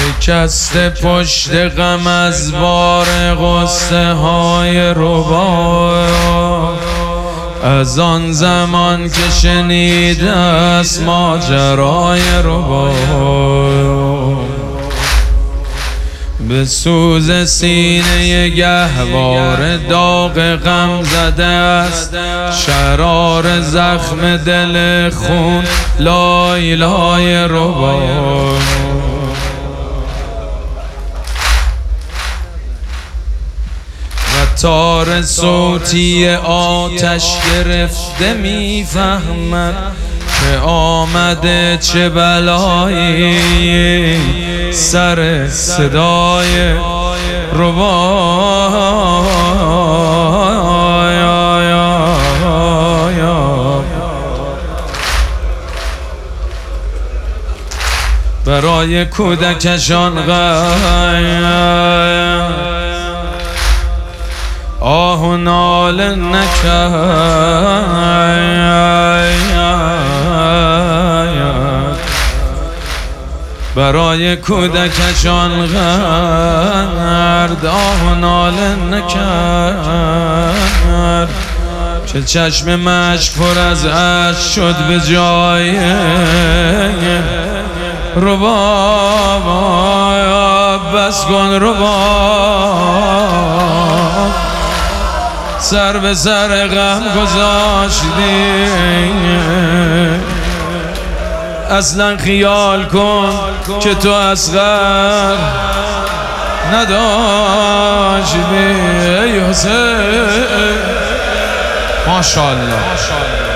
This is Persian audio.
شکسته پشت غم از بار غصه های ربا، از آن زمان که شنیده است ماجرای ربا. به سوز سینه گهواره داغ غم زده است، شرار زخم دل خون لای لای ربا. و تار صوتی آتش گرفته میفهمد که آمده چه بلایی سر صدای ربا. برای کودکشان آه و ناله نکرد، برای کودکشان غرد آه و ناله نکرد، که چشم مشک پر از اشک شد به جای ربا. بس کن ربا، سر به سر غم گذاشتی، اصلا خیال کن که تو اصغر نداشتی. ای حسین ماشاءالله.